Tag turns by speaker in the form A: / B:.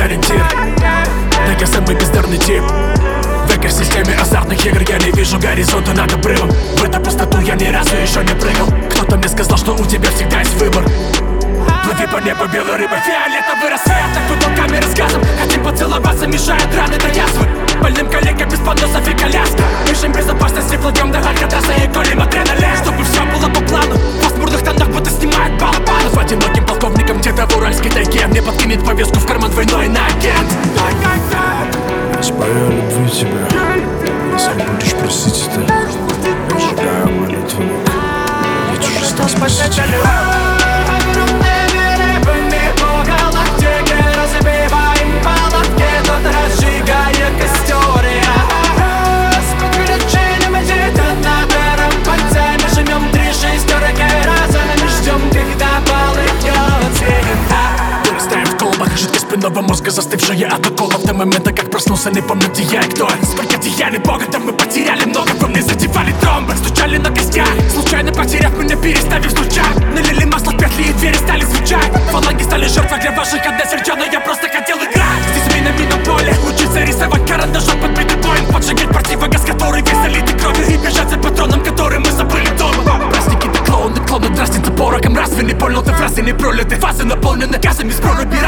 A: ориентир. Да я самый бездарный тип. В экосистеме азартных игр я не вижу горизонта над обрывом. В эту пустоту я ни разу еще не прыгал. Кто-то мне сказал, что у тебя всегда есть выбор. Плыви по небу белой рыбой, фиолетовый рассвет. Так бутылками рассказом хотим поцеловаться, мешают раны до язвы. Больным коллегам без поносов и коляски. Ищем безопасности, плывем до Алькатраса и колем адреналин. Чтобы все было по плану, в пасмурных тонах будто снимают балабаны. В одиноким полковником где-то в уральской тайге мне подкинет повестку в карман двойной иноагент.
B: Спою о любви тебя, если будешь просить это. Я сжигаю молитвенник, ведь уже стал спасителем.
A: Спинного мозга, застывшая от уколов. До момента, как проснулся, не помню, где я и кто. Сколько деяний Бога, там мы потеряли много. Во мне задевали тромбы, стучали на костях. Случайно потеряв меня, переставив стучак. Налили масло в петли и двери стали звучать. Фаланги стали жертвой для ваших односердца, но я просто хотел играть. Здесь минами на поле, учиться рисовать карандашом под битый поинт. Поджигать противогаз, который весь залитый кровью. И бежать за патроном, который мы забыли дома. Праздники, да клоуны, клоуны, дразнится пороком. Разве не понял ты фразы, не пролиты фазы, наполнены газами с проруби.